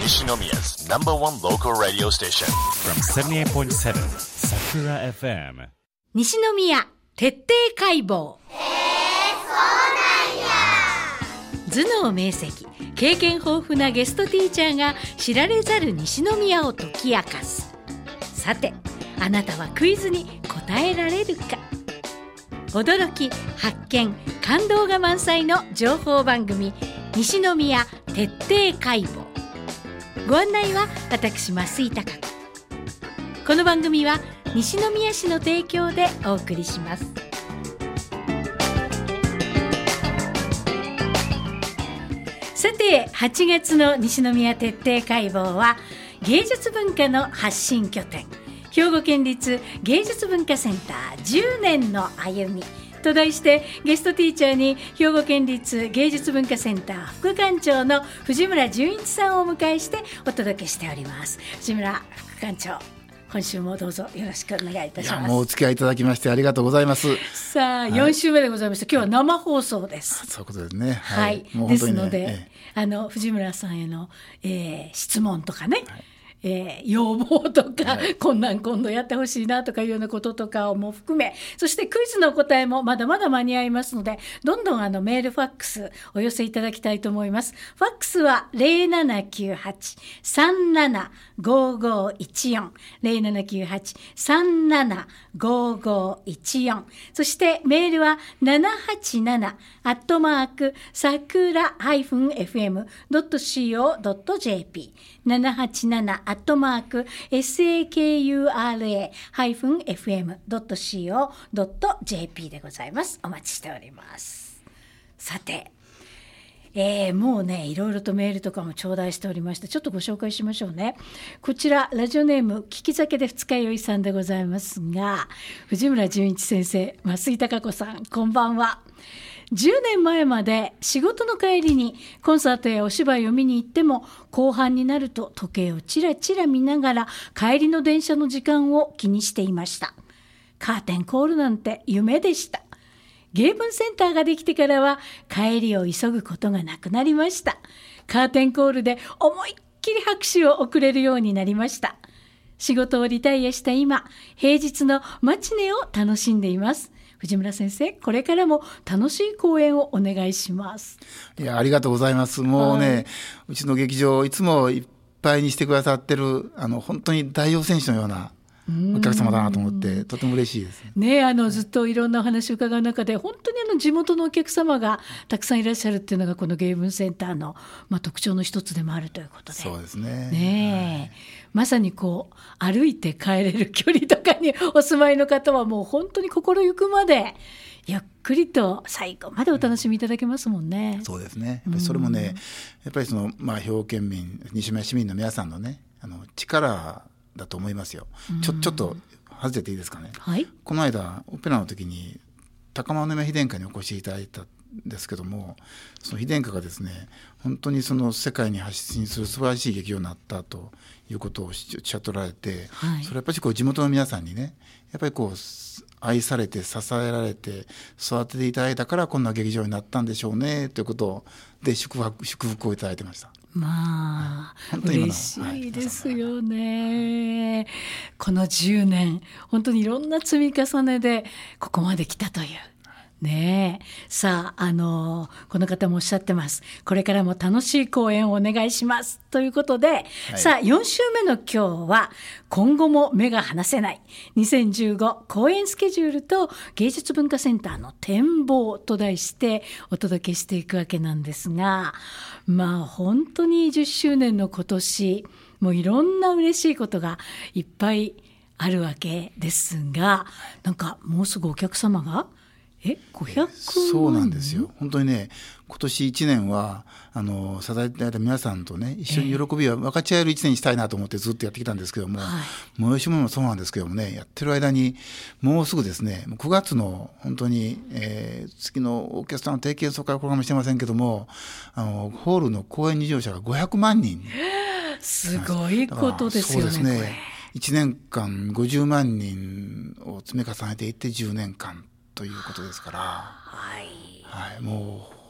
Nishinomiya's number one local radio station. From 78.7 Sakura FM. 西宮徹底解剖。頭脳明晰、経験豊富なゲストティーチャーが知られざる西宮を解き明かす。さて、あなたはクイズに答えられるか。驚き、発見、感動が満載の情報番組、西宮徹底解剖。ご案内は私、増井貴子。この番組は西宮市の提供でお送りします。さて、8月の西宮徹底解剖は芸術文化の発信拠点、兵庫県立芸術文化センター10年の歩みと題して、ゲストティーチャーに兵庫県立芸術文化センター副館長の藤村淳一さんをお迎えしてお届けしております。藤村副館長、今週もどうぞよろしくお願いいたします。 いや、もうお付き合いいただきましてありがとうございます。 さあ、4週目でございました。今日は生放送です。 そういうことですね。 はい、 もうですので、藤村さんへの、質問とかね、要望とか、こんなん今度やってほしいなとかいうようなこととかをも含め、そしてクイズの答えもまだまだ間に合いますので、どんどんメールファックスお寄せいただきたいと思います。ファックスは 0798-375514 0798-375514、そしてメールは787-sakura-fm.co.jp 787-sakura-fm.co.jp でございます。お待ちしております。さて、もうね、いろいろとメールとかも頂戴しておりまして、ちょっとご紹介しましょうね。こちらラジオネーム聞き酒で二日酔いさんでございますが、藤村淳一先生、増井貴子さん、こんばんは。10年前まで仕事の帰りにコンサートやお芝居を見に行っても、後半になると時計をちらちら見ながら帰りの電車の時間を気にしていました。カーテンコールなんて夢でした。芸文センターができてからは帰りを急ぐことがなくなりました。カーテンコールで思いっきり拍手を送れるようになりました。仕事をリタイアした今、平日のマチネを楽しんでいます。藤村先生、これからも楽しい講演をお願いします。 いや、ありがとうございます。もうね、うちの劇場いつもいっぱいにしてくださってる本当に代表選手のようなお客様だなと思って、とても嬉しいですね。ずっといろんなお話を伺う中で、本当に地元のお客様がたくさんいらっしゃるっていうのがこの芸文センターの、特徴の一つでもあるということで。 そうですね。 ね、まさにこう歩いて帰れる距離とかにお住まいの方は、もう本当に心ゆくまでゆっくりと最後までお楽しみいただけますもんね。 そうですね。やっぱりそれもね、やっぱり兵庫県民、西宮市民の皆さんのね、力だと思いますよ。ちょっと外れていいですかね。 はい、 この間オペラの時に高円宮妃殿下にお越しいただいたんですけども、その妃殿下がですね、本当にその世界に発信する素晴らしい劇場になったということをおっしゃっておられて、それやっぱり地元の皆さんにね、やっぱり愛されて支えられて育てていただいたからこんな劇場になったんでしょうねということで祝福をいただいてました。 嬉しいですよね。この10年本当にいろんな積み重ねでここまで来たというね。さあ、この方もおっしゃってます。これからも楽しい講演をお願いしますということで、さあ4週目の今日は今後も目が離せない2015講演スケジュールと芸術文化センターの展望と題してお届けしていくわけなんですが、本当に10周年の今年、もういろんな嬉しいことがいっぱいあるわけですが、なんかもうすぐお客様が500万。 そうなんですよ。本当にね、今年1年は支えていただいた皆さんとね、一緒に喜びを分かち合える1年にしたいなと思ってずっとやってきたんですけども、催し物もそうなんですけどもね、やってる間にもうすぐですね、9月の本当に、次のオーケストラの定期演奏会はこれかもしれませんけども、ホールの公演入場者が500万人。 すごいことですよね。 そうですね。1年間50万人を積み重ねていって10年間ということですから、もう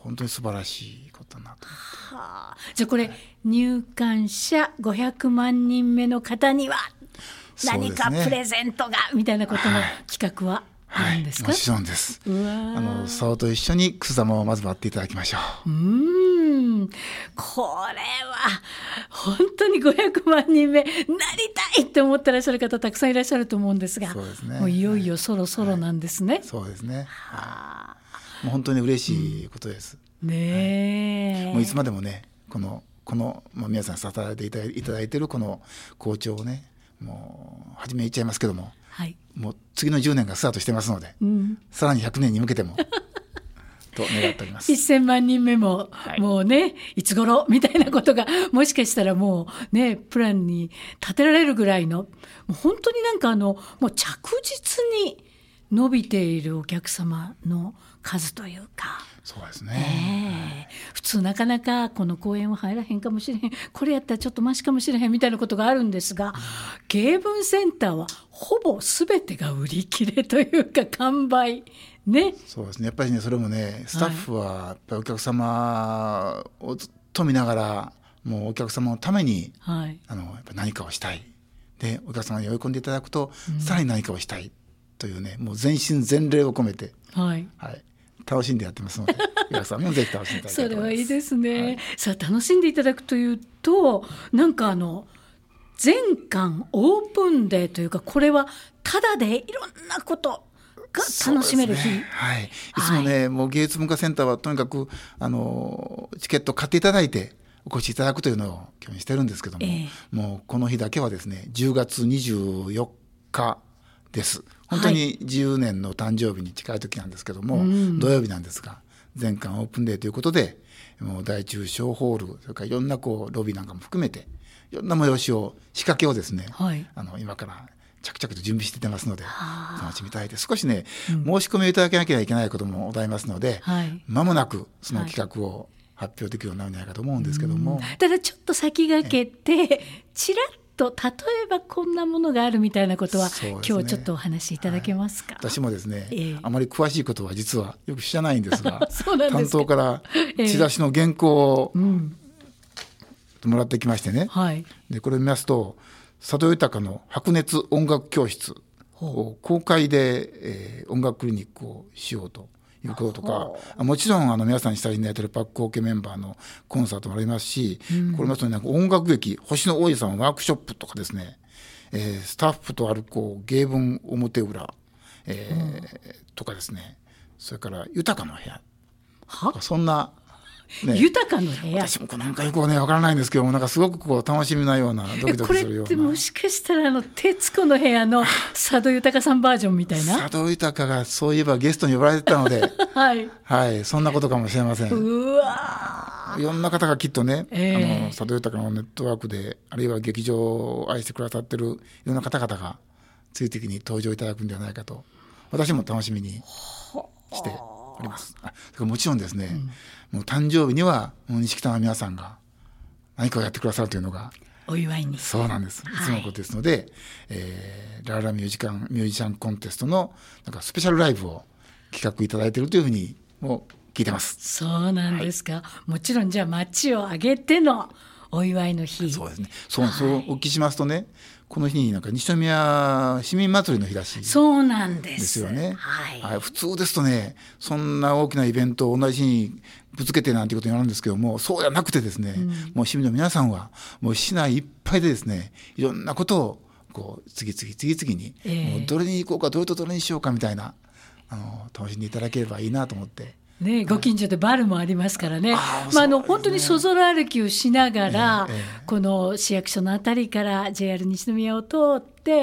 本当に素晴らしいことだなと。 はあ、じゃあこれ入館者500万人目の方には何かプレゼントが、みたいなことの企画はあるんですか？ もちろんです。竿と一緒にくす玉をまず割っていただきましょう。 これは本当に500万人目なりたいって思ってらっしゃる方たくさんいらっしゃると思うんですが、 そうですね、 もういよいよそろそろなんですね。 そうですね、もう本当に嬉しいことです、 ねえ、 もういつまでもねこの、皆さん支えていただいているこの校長をね、もう初め言っちゃいますけども、もう次の10年がスタートしてますので、さらに100年に向けてもと願っております。 1000万人目も、もうね、いつ頃みたいなことがもしかしたらもうね、プランに立てられるぐらいの、もう本当になんかもう着実に伸びているお客様の数というか。 そうですね、 普通なかなかこの公演は入らへんかもしれへん、これやったらちょっとマシかもしれへんみたいなことがあるんですが、芸文センターはほぼ全てが売り切れというか完売ね。 そうですね、やっぱりね、それもね、スタッフはやっぱりお客様をずっと見ながら、もうお客様のために、やっぱ何かをしたい、でお客様に追い込んでいただくと、さらに何かをしたいというね、もう全身全霊を込めて、楽しんでやってますので、皆さんもぜひ楽しんでいただきたいと思います。 それはいいですね、さあ楽しんでいただくというと、なんか全館オープンデーというか、これはただでいろんなことが楽しめる日、 いつもね、もう芸術文化センターはとにかくチケット買っていただいてお越しいただくというのを今日にしてるんですけども、もうこの日だけはですね、10月24日です。本当に10年の誕生日に近い時なんですけども、土曜日なんですが、全館オープンデーということで、もう大中小ホール、それからいろんなロビーなんかも含めていろんな催しを、仕掛けをですね、今から着々と準備していますので、楽しみたいです。少しね、申し込みをいただけなきゃいけないこともございますので、間もなくその企画を発表できるようになるんじゃないかと思うんですけども、 ただちょっと先駆けてちらっと例えばこんなものがあるみたいなことは、今日ちょっとお話しいただけますか？ 私もですね、あまり詳しいことは実はよく知らないんですが、 担当からチラシの原稿をもらってきましてね、でこれを見ますと、佐渡豊の白熱音楽教室を公開で、音楽クリニックをしようということとか、もちろん皆さんに親しんでいただいているパックオーケーメンバーのコンサートもありますし、これまたなんか音楽劇星の王子さんワークショップとかですね、スタッフと歩こう芸文表裏、とかですね、それから豊かな部屋、そんな豊かな部屋、 私もなんかよくわからないんですけども、なんかすごく楽しみなような、ドキドキするような。 これってもしかしたら徹子の部屋の佐渡豊さんバージョンみたいな。 佐渡豊がそういえばゲストに呼ばれてたのでそんなことかもしれません。いろんな方がきっとね、佐渡豊のネットワークで、あるいは劇場を愛してくださってるいろんな方々が次々に登場いただくんではないかと、私も楽しみにしております。もちろんですね、もう誕生日には錦田の皆さんが何かをやってくださるというのがお祝いに、 そうなんです、いつものことですので、ララミュージシャンコンテストのなんかスペシャルライブを企画いただいているというふうにも聞いてます。 そうなんですか、もちろんじゃあ街を挙げてのお祝いの日。 そうですね、そうお聞きしますとね、この日になんか西宮市民祭りの日らしいそうなんですよね。普通ですとね、そんな大きなイベントを同じ日にぶつけてなんていうことになるんですけども、そうじゃなくてですね、もう市民の皆さんはもう市内いっぱいでですね、いろんなことを次々に、もうどれに行こうか、どれにしようかみたいな、楽しんでいただければいいなと思って。 ご近所でバルもありますからね、本当にそぞろ歩きをしながら、この市役所のあたりから JR 西宮を通って、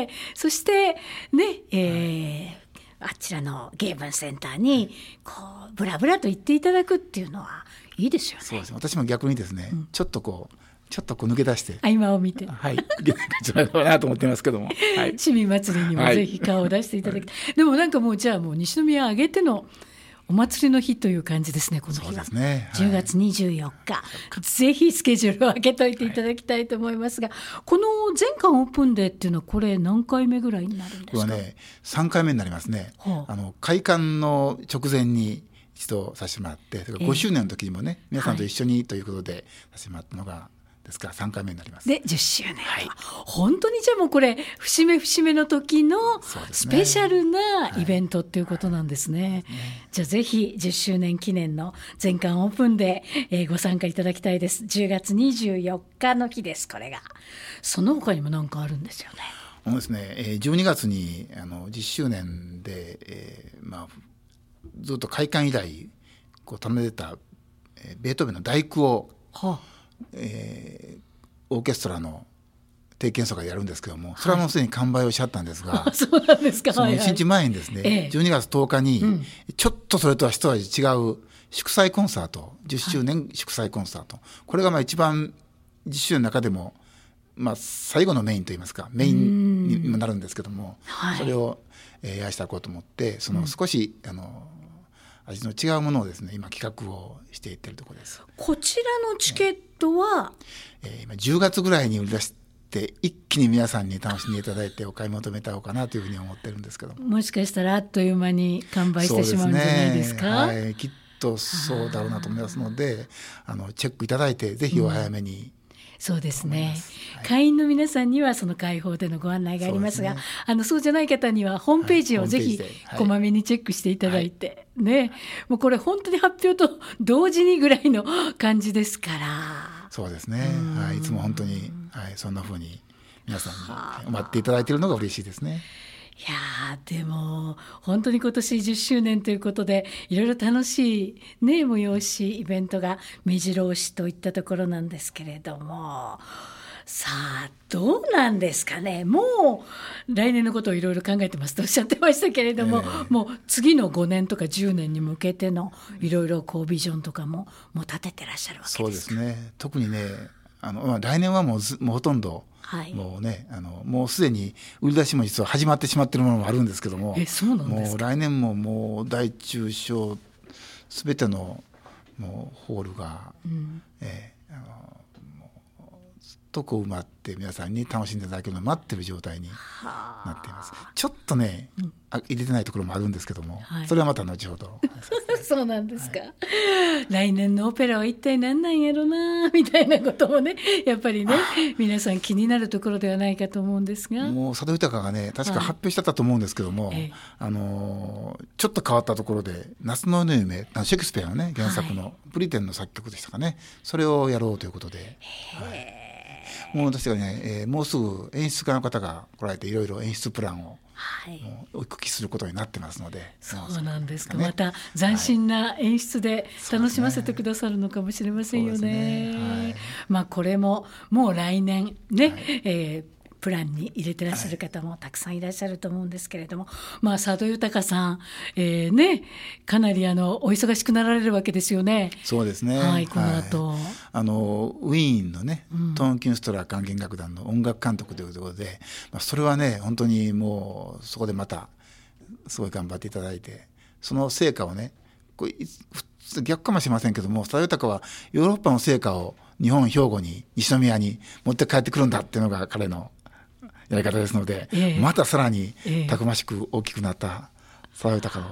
そしてね、あちらの芸文センターにブラブラと行っていただくっていうのはいいですよね。 そうです、私も逆にですね、ちょっと抜け出して合間を見て、 じゃないかなと思ってますけども、 市民祭りにもぜひ顔を出していただきたい。でもなんかもうじゃあもう西宮挙げてのお祭りの日という感じですね、この日は。そうですね、10月24日、ぜひスケジュールを開けといていただきたいと思いますが、この全館オープンデーっていうのはこれ何回目ぐらいになるんですか？ これはね、3回目になりますね。開館の直前に一度させてもらって、それから5周年の時にもね、皆さんと一緒にということでさせてもらったのが、ですから3回目になります。 で10周年、本当にじゃあもうこれ節目節目の時のスペシャルなイベントっていうことなんですね。じゃあぜひ10周年記念の全館オープンで、ご参加いただきたいです。10月24日の日です。これがその他にも何かあるんですよね。 そうですね、12月に10周年で、ずっと開館以来こう頼んでた、ベートーベンの第九を、オーケストラの定期演奏会やるんですけども、それはもうすでに完売をしちゃったんですが、 そうなんですか。 その1日前にですね、12月10日に、ちょっとそれとは一味違う祝祭コンサート、10周年祝祭コンサート、これが一番10周年の中でも最後のメインといいますか、メインにもなるんですけども、それを、やらしていこうと思って、その少し、味の違うものをですね、今企画をしていってるところです。 こちらのチケットは、 今10月ぐらいに売り出して一気に皆さんに楽しんでいただいてお買い求めたおうかなというふうに思ってるんですけども、 もしかしたらあっという間に完売してしまうんじゃないですか。 きっとそうだろうなと思いますので、チェックいただいてぜひお早めに、 そうですね、会員の皆さんにはその会報でのご案内がありますが、そうじゃない方にはホームページをぜひこまめにチェックしていただいて、もうこれ本当に発表と同時にぐらいの感じですから。 そうですね、いつも本当に、そんな風に皆さんに待っていただいているのが嬉しいですね。 いやでも本当に今年10周年ということで、いろいろ楽しい、催しイベントが目白押しといったところなんですけれども、さあどうなんですかね。もう来年のことをいろいろ考えてますとおっしゃってましたけれども、もう次の5年とか10年に向けてのいろいろビジョンとかもう立ててらっしゃるわけですか。 そうですね、特にね、来年はもうほとんどもうね、もうすでに売り出しも実は始まってしまっているものもあるんですけども、 そうなんですか。 もう来年ももう大中小すべてのもうホールが、とこう埋まって皆さんに楽しんでいただけるのを待っている状態になっています。ちょっとね、入れてないところもあるんですけども、それはまた後ほどそうなんですか、来年のオペラは一体何なんやろなみたいなこともね、やっぱりね皆さん気になるところではないかと思うんですが、 もう佐渡豊がね確か発表してたと思うんですけども、ちょっと変わったところで夏の夜の夢、シェイクスピアのね原作のブリテンの作曲でしたかね、それをやろうということで、もう確かね、もうすぐ演出家の方が来られていろいろ演出プランを、お聞きすることになってますので。 そうなんですか、また斬新な演出で楽しませてくださるのかもしれませんよね。これももう来年ね、プランに入れてらっしゃる方もたくさんいらっしゃると思うんですけれども、佐渡豊さん、かなりお忙しくなられるわけですよね。 そうですね、 この後、 ウィーンのね、トーンキュンストラ管弦楽団の音楽監督ということで、それはね本当にもうそこでまたすごい頑張っていただいて、その成果をね、これ逆かもしれませんけども、佐渡豊はヨーロッパの成果を日本兵庫に西宮に持って帰ってくるんだっていうのが彼のやり方ですので、またさらにたくましく大きくなった佐渡豊を、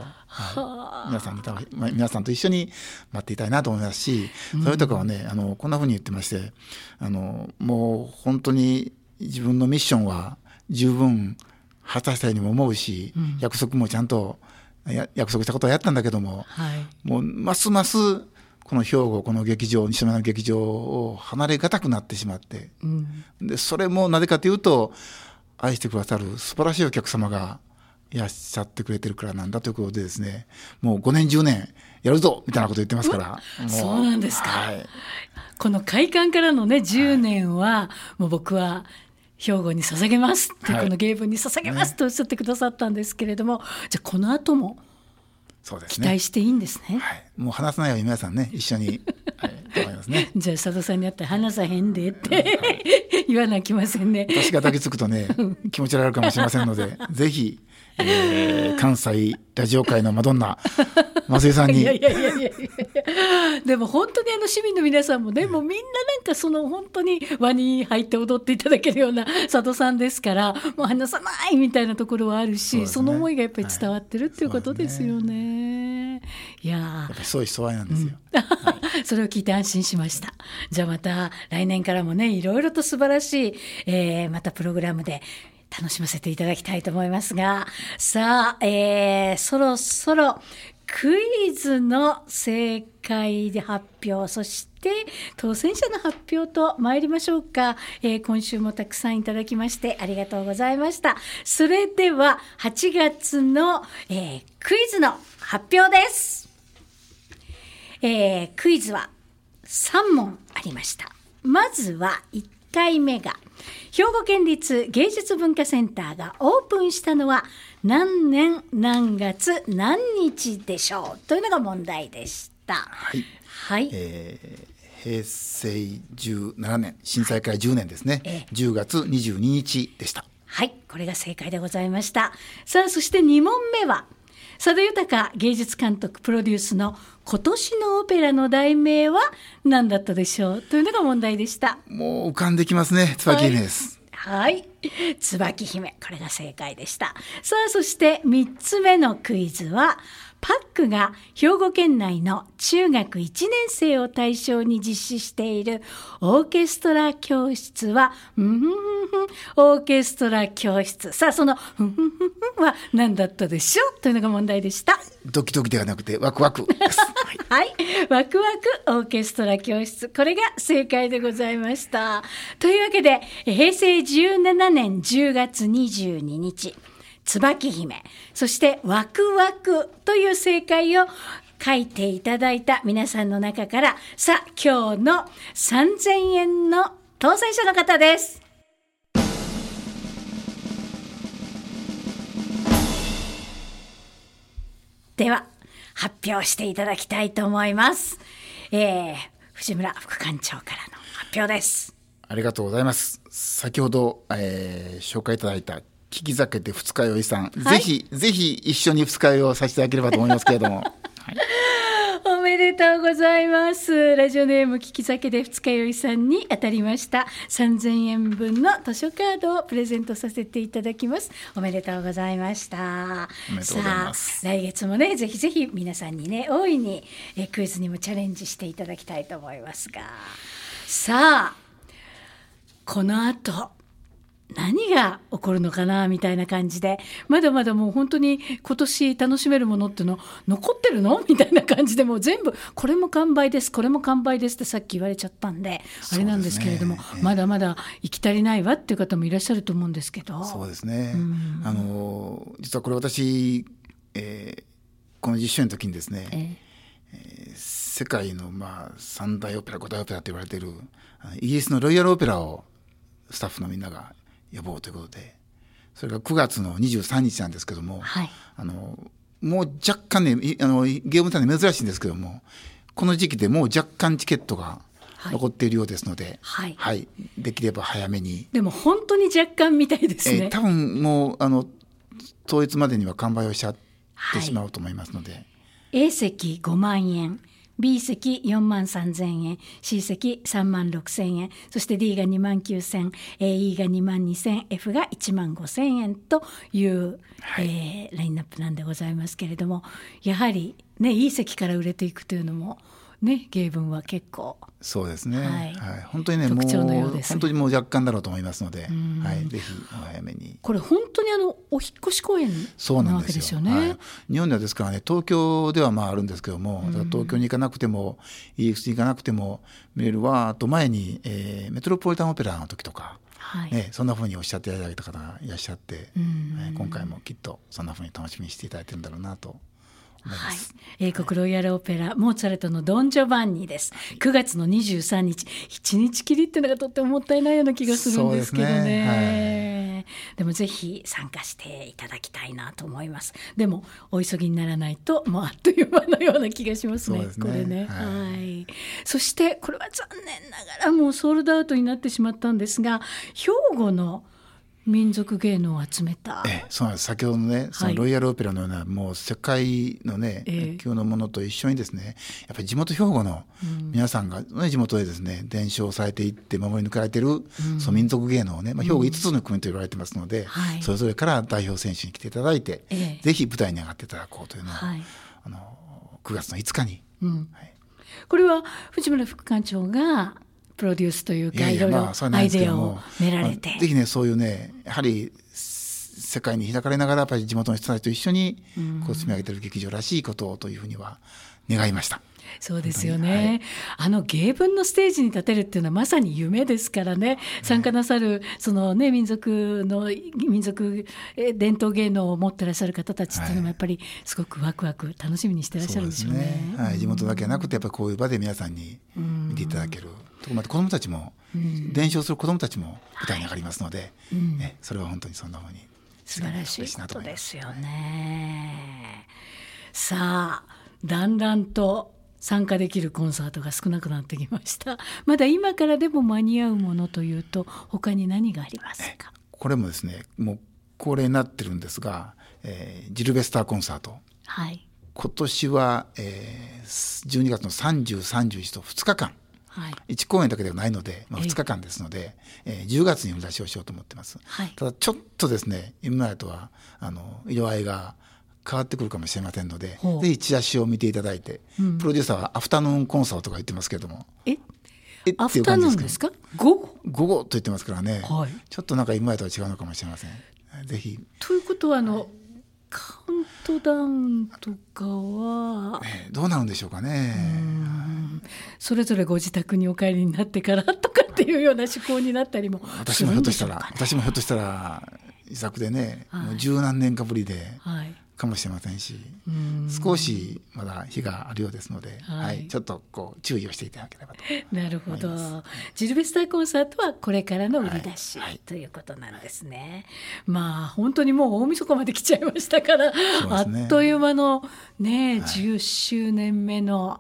皆さんと一緒に待っていたいなと思いますし、佐渡豊はねこんなふうに言ってまして、もう本当に自分のミッションは十分果たしたようにも思うし、約束もちゃんと約束したことはやったんだけども、もうますますこの兵庫、この劇場、西宮の劇場を離れがたくなってしまって、でそれもなぜかというと、愛してくださる素晴らしいお客様がいらっしゃってくれてるからなんだということでですね、もう5年10年やるぞみたいなこと言ってますから。 そうなんですか、この開館からのね10年は、もう僕は兵庫に捧げますって、この芸文に捧げますとおっしゃってくださったんですけれども、じゃあこの後も期待していいんですね。 もう話さないように皆さんね一緒にと思いますね。 じゃあ佐渡さんに会って話さへんでって言わなきませんね。 私が抱きつくとね気持ち悪いかもしれませんのでぜひ、関西ラジオ界のマドンナ増井さんに。 でも本当に市民の皆さんもね、もうみんななんかその本当に輪に入って踊っていただけるような佐渡さんですから、もう話さないみたいなところはあるし、その思いがやっぱり伝わってるっていうことですよね。 いややっぱりそういう人愛なんですよ。 それを聞いて安心しました。じゃあまた来年からもね、いろいろと素晴らしい、またプログラムで楽しませていただきたいと思いますが、さあ、そろそろクイズの正解で発表、そして当選者の発表と参りましょうか。今週もたくさんいただきましてありがとうございました。それでは8月の、クイズの発表です。クイズは3問ありました。まずは1回目が兵庫県立芸術文化センターがオープンしたのは何年何月何日でしょうというのが問題でした。 はい、 はい。 平成17年震災から10年ですね、10月22日でした。 はい、これが正解でございました。さあ、そして2問目は佐渡裕芸術監督プロデュースの今年のオペラの題名は何だったでしょうというのが問題でした。 もう浮かんできますね。椿姫です。 はい、椿姫、これが正解でした。さあ、そして3つ目のクイズはパックが兵庫県内の中学1年生を対象に実施しているオーケストラ教室はオーケストラ教室、さあそのは何だったでしょうというのが問題でした。 ドキドキではなくてワクワクです。 はい、ワクワクオーケストラ教室、これが正解でございました。というわけで平成17年10月22日椿姫、そしてワクワクという正解を書いていただいた皆さんの中から、さあ今日の3000円の当選者の方です。では発表していただきたいと思います。藤村副館長からの発表です。 ありがとうございます。先ほど、紹介いただいた聞き酒で二日酔いさん、 はい、 ぜひ一緒に二日酔いをさせていただければと思いますけれども、はい、 おめでとうございます。ラジオネーム聞き酒で二日酔いさんに当たりました3000円分の図書カードをプレゼントさせていただきます。おめでとうございました。 おめでとうございます。 さあ来月もね、ぜひぜひ皆さんにね、大いにクイズにもチャレンジしていただきたいと思いますが、さあこの後何が起こるのかなみたいな感じで、まだまだもう本当に今年楽しめるものっての残ってるのみたいな感じで、もう全部これも完売です、これも完売ですってさっき言われちゃったんであれなんですけれども、まだまだ行き足りないわっていう方もいらっしゃると思うんですけど。 そうですね、実はこれ私、この10周年の時にですね、世界の三大オペラ5大オペラと言われているイギリスのロイヤルオペラをスタッフのみんなが呼ぼうということで、それが9月の23日なんですけども、はい、もう若干ね、ゲームタイム珍しいんですけども、この時期でもう若干チケットが残っているようですので、はいはい、できれば早めに。でも本当に若干みたいですね。 多分もう当日までには完売をしちゃってしまうと思いますので、はい、 A 席5万円、B 席4万3000円、C 席3万6000円、そして D が2万9000、E が2万2000、F が1万5000円という、ラインナップなんでございますけれども、やはりね、いい席から売れていくというのもね、芸文は結構そうですね、はいはい、本当にね、もう本当にもう若干だろうと思いますので、はい、ぜひお早めに。 これ本当にお引っ越し公演なわけですよね。 はい、日本ではですからね、東京ではあるんですけども、東京に行かなくても EX に行かなくても見れるわ。あと前に、メトロポリタンオペラの時とか、はいね、そんな風におっしゃっていただいた方がいらっしゃって、今回もきっとそんな風に楽しみにしていただいてるんだろうなと。 はい、英国ロイヤルオペラモーツァルトのドン・ジョバンニです。9月の23日1日きりっていうのがとってももったいないような気がするんですけど ね、でもぜひ参加していただきたいなと思います。でもお急ぎにならないともうあっという間のような気がします ね、これね、はい、そしてこれは残念ながらもうソールドアウトになってしまったんですが、兵庫の民族芸能を集めた、 そうなんです。先ほどのね、そのロイヤルオペラのような、もう世界のね、熱狂のものと一緒にですね、やっぱり地元兵庫の皆さんが、地元でですね伝承されていって守り抜かれている、その民族芸能をね、兵庫5つの国と言われてますので、それぞれから代表選手に来ていただいて、ぜひ舞台に上がっていただこうというのを、 9月の5日に、 これは藤村副館長がプロデュースというか、いろいろアイデアを練られて、 ぜひねそういうねやはり世界に開かれながらやっぱり地元の人たちと一緒にこう積み上げている劇場らしいことをというふうには願いました。 そうですよね、芸文のステージに立てるっていうのはまさに夢ですからね、参加なさるその、ね、民族伝統芸能を持ってらっしゃる方たちっていうのもやっぱりすごくワクワク楽しみにしてらっしゃるんでしょうね。 地元だけじゃなくてやっぱりこういう場で皆さんに見ていただける、また子どもたちも、伝承する子どもたちも舞台に上がりますので、それは本当にそんなふうに素晴らしいことですよね。さあだんだんと参加できるコンサートが少なくなってきました。まだ今からでも間に合うものというと他に何がありますか？ これもですねもう恒例になってるんですが、ジルベスターコンサート、今年は、12月の30、31と2日間、1公演だけではないので、2日間ですので、10月に売り出しをしようと思ってます。ただちょっとですね今までとは色合いが変わってくるかもしれませんので、ぜひチラシを見ていただいて、プロデューサーはアフタヌーンコンサートとか言ってますけれども、 アフタヌーンですか？午後と言ってますからね、ちょっとなんか今までとは違うのかもしれません。ぜひということはカウントダウンとかは、 どうなるんでしょうかね。 それぞれご自宅にお帰りになってからとかっていうような趣向になったりも私もひょっとしたら自作でね、もう十何年かぶりで、かもしれませんし、少しまだ日があるようですので、ちょっとこう注意をしていただければと思います。 なるほど。ジルベスターコンサートはこれからの売り出し、ということなんですね。本当にもう大晦日まで来ちゃいましたから、あっという間のね、10周年目の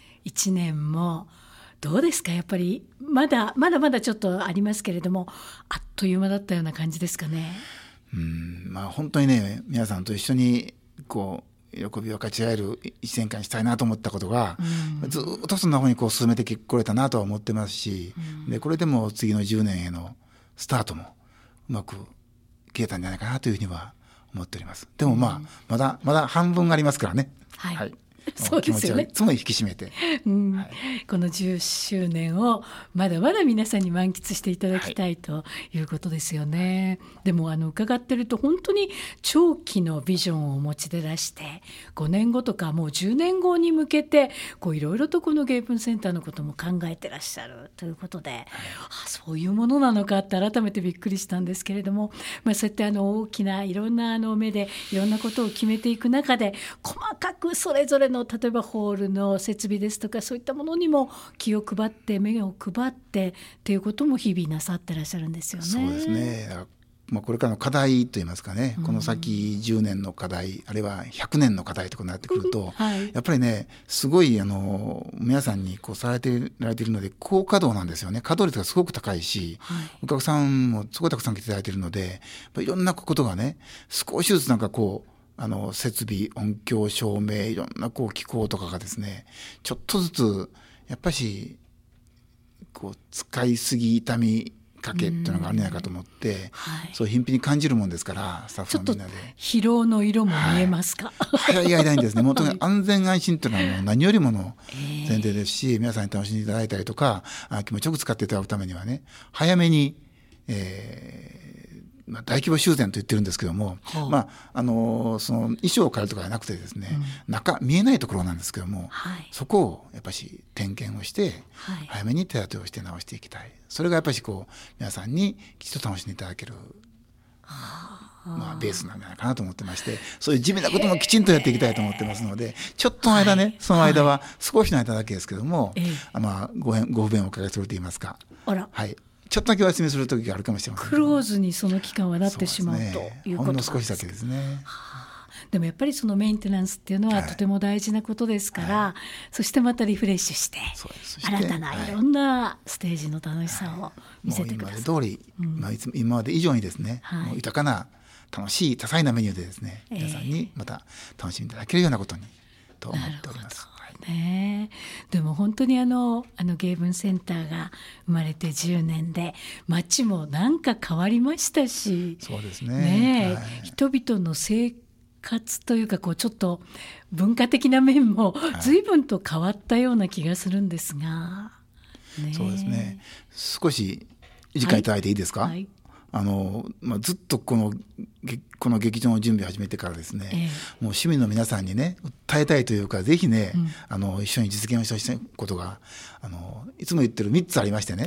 1年もどうですか？やっぱりまだちょっとありますけれども、あっという間だったような感じですかね。 本当にね皆さんと一緒にこう喜びを分かち合える1年間にしたいなと思ったことが、ずっとそんなふうにこう進めてこれたなとは思ってますし、でこれでも次の10年へのスタートもうまく消えたんじゃないかなというふうには思っております。でもまだ半分ありますからね。 そうですよね。 気持ちをいつも引き締めて、 この10周年をまだまだ皆さんに満喫していただきたいということですよね。でも伺ってると本当に長期のビジョンをお持ちで出して5年後とかもう10年後に向けていろいろとこの芸文センターのことも考えてらっしゃるということで、そういうものなのかって改めてびっくりしたんですけれども、そうやって大きないろんな目でいろんなことを決めていく中で細かくそれぞれの例えばホールの設備ですとかそういったものにも気を配って目を配ってっていうことも日々なさってらっしゃるんですよね。 そうですね。これからの課題といいますかね、この先10年の課題あるいは100年の課題とかになってくると、やっぱりねすごい皆さんにこうされてられているので高稼働なんですよね。稼働率がすごく高いし、お客さんもすごいたくさん来ていただいているのでいろんなことがね少しずつなんかこう設備音響照明いろんな機構とかがですねちょっとずつやっぱり使いすぎ痛みかけっていうのがあるんじゃないかと思って、そう頻繁に感じるもんですからスタッフのみんなでちょっと疲労の色も見えますか？ 早い間にですね本当に安全安心というのはもう何よりもの前提ですし、皆さんに楽しんでいただいたりとか気持ちよく使っていただくためにはね早めに大規模修繕と言ってるんですけども、その衣装を変えるとかじゃなくてですね、中見えないところなんですけども、そこをやっぱり点検をして、早めに手当てをして直していきたい。それがやっぱり皆さんにきちっと楽しんでいただける、ベースなんじゃないかなと思ってまして、そういう地味なこともきちんとやっていきたいと思ってますので、ちょっとの間ね、その間は少しの間だけですけども、ご不便をおかけするといいますか、ちょっとだけお休みする時があるかもしれません。 クローズにその期間はなってしまうということなんですね。 ほんの少しだけですね。 でもやっぱりそのメンテナンスっていうのはとても大事なことですから、そしてまたリフレッシュして新たないろんなステージの楽しさを見せてください。 今まで通り、今まで以上にですね、もう豊かな楽しい多彩なメニューでですね、皆さんにまた楽しんでいただけるようなことにと思っております。 でも本当に芸文センターが生まれて10年で街もなんか変わりましたし、 そうですね、 人々の生活というかちょっと文化的な面も随分と変わったような気がするんですが、 そうですね。少し時間いただいていいですか？ はいずっとこの劇場の準備を始めてからですね、もう市民の皆さんにね訴えたいというか、ぜひね、一緒に実現をしてほしいことがいつも言ってる3つありましてね、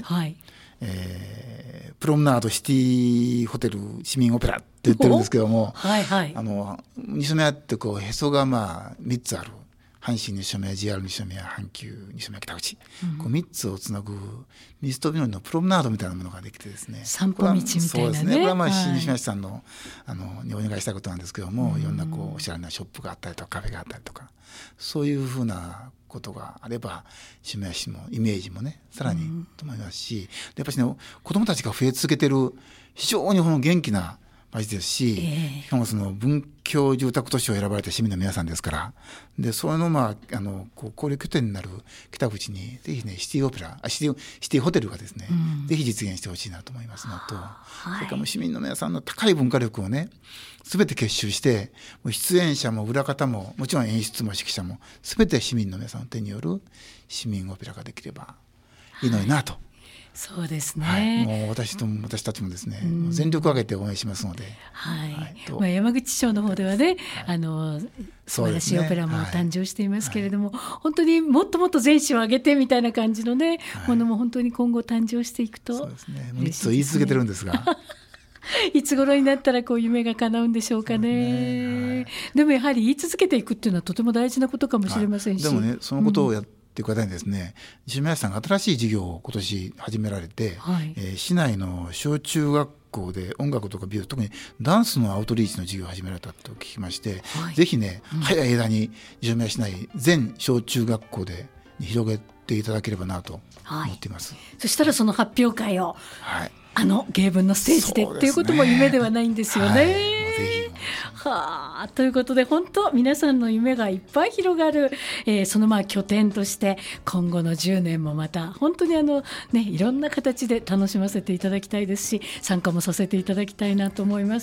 プロムナードシティホテル市民オペラって言ってるんですけども、西宮ってへそが3つある。阪神西宮、JR 西宮、阪急西宮、北口、3つをつなぐミストビノリのプロムナードみたいなものができてですね、 散歩道みたいなね。 そうですね。これは西宮市さんのにお願いしたことなんですけども、いろんなおしゃれなショップがあったりとかカフェがあったりとか、そういうふうなことがあれば西宮市もイメージもねさらにと思いますし、やっぱりね子どもたちが増え続けてる非常に元気な町ですし、しかもその文教住宅都市を選ばれた市民の皆さんですから、でそれの交流拠点になる北口にぜひねシティホテルがですね、ぜひ実現してほしいなと思いますのと、それからも市民の皆さんの高い文化力をね全て結集して、出演者も裏方ももちろん演出も指揮者も全て市民の皆さんの手による市民オペラができればいいのになと。そうですね。もう私たちもですね、全力を挙げて応援しますので。 山口市長の方ではね、素晴らしいオペラも誕生していますけれども、本当にもっともっと全市を挙げてみたいな感じのね、ものも本当に今後誕生していくと。 そうですね。3つ言い続けてるんですが。 いつ頃になったら夢が叶うんでしょうかね。でもやはり言い続けていくっていうのはとても大事なことかもしれませんし。 でもね、そのことをやっていく方にですね、西宮市さんが新しい事業を今年始められて、市内の小中学校で音楽とか美術、特にダンスのアウトリーチの事業を始められたと聞きまして、ぜひね、早い間に西宮市内全小中学校で広げていただければなと思っています。 そしたらその発表会を、芸文のステージでっていうことも夢ではないんですよね。ぜひということで本当皆さんの夢がいっぱい広がる、その拠点として今後の10年もまた本当にいろんな形で楽しませていただきたいですし、参加もさせていただきたいなと思います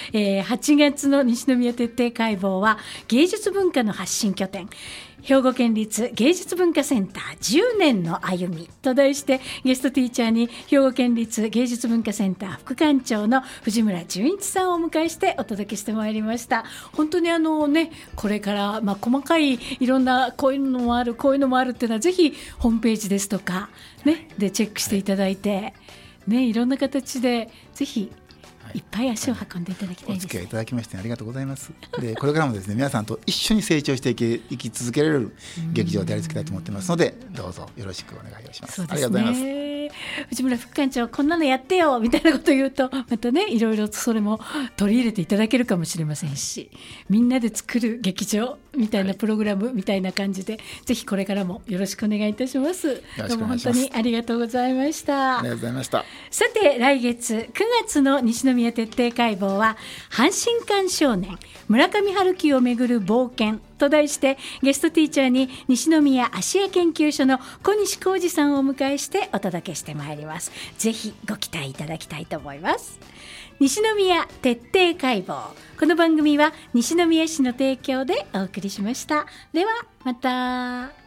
。8月の西宮徹底解剖は芸術文化の発信拠点兵庫県立芸術文化センター10年の歩みと題して、ゲストティーチャーに兵庫県立芸術文化センター副館長の藤村純一さんをお迎えしてお届けしてまいりました。本当にこれから細かいいろんなこういうのもあるっていうのはぜひホームページですとかでチェックしていただいて、いろんな形でぜひいっぱい足を運んでいただきたいです。 お付き合いいただきましてありがとうございます。でこれからもですね皆さんと一緒に成長していき続けられる劇場でありつけたいと思ってますので、どうぞよろしくお願いします。ありがとうございます。 藤村副館長こんなのやってよみたいなことを言うとまたいろいろそれも取り入れていただけるかもしれませんし、みんなで作る劇場みたいなプログラムみたいな感じで、ぜひこれからもよろしくお願いいたします。どうも本当にありがとうございました。 ありがとうございました。 さて来月9月の西宮徹底解剖は阪神館少年村上春樹をめぐる冒険と題して、ゲストティーチャーに西宮芦屋研究所の小西浩二さんをお迎えしてお届けしてまいります。ぜひご期待いただきたいと思います。西宮徹底解剖、この番組は西宮市の提供でお送りしました。ではまた。